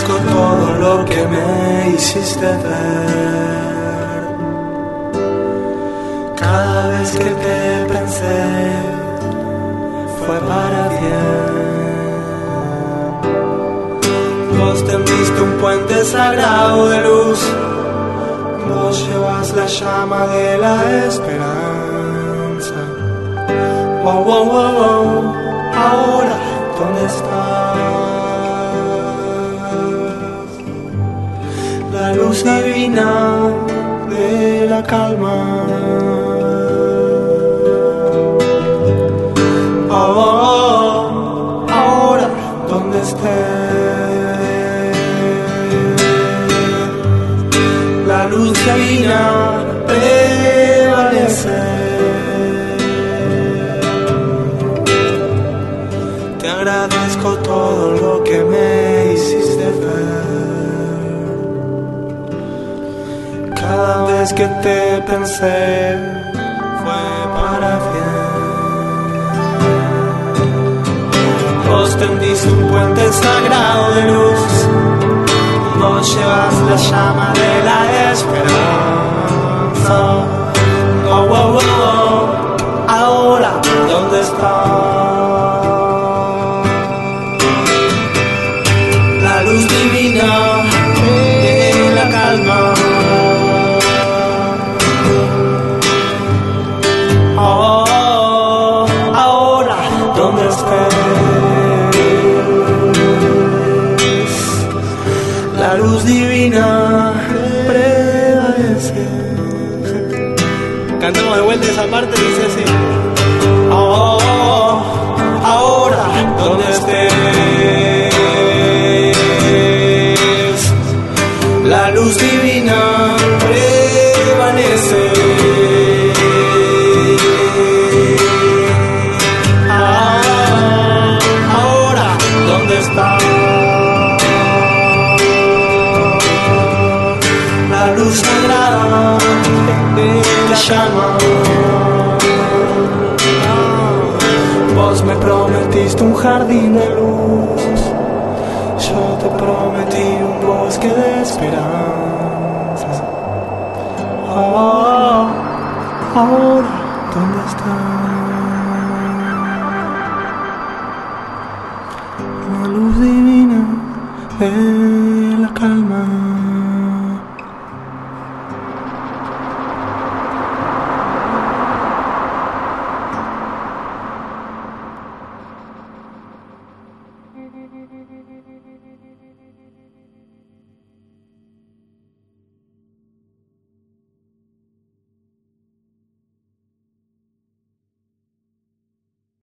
agradezco todo lo que me hiciste ver. Cada vez que te pensé fue para bien. Vos tendiste un puente sagrado de luz, vos llevas la llama de la esperanza. Wow, wow, wow, wow. Ahora, ¿dónde estás? La luz divina de la calma. Oh, oh, oh. Ahora, ¿dónde estés? La luz divina prevalece. Te agradezco todo lo que me hiciste ver. Cada vez que te pensé fue para bien. Vos tendiste un puente sagrado de luz, vos llevas la llama de la esperanza. Oh, oh, oh, oh. Ahora, ¿dónde estás? La luz divina de la calma. Oh, oh, oh. Ahora, ¿dónde estés? La luz divina prevalece. Cantamos de vuelta esa parte, dice así. Oh, oh, oh. Ahora, ¿dónde estés? La luz divina prevalece. Ah, ahora, ¿dónde está? La luz sagrada de la llama. Vos me prometiste un jardín de luz, yo te prometí un bosque de esperanzas. Oh, ahora, ¿dónde estás? La luz divina de la calma. Thank you.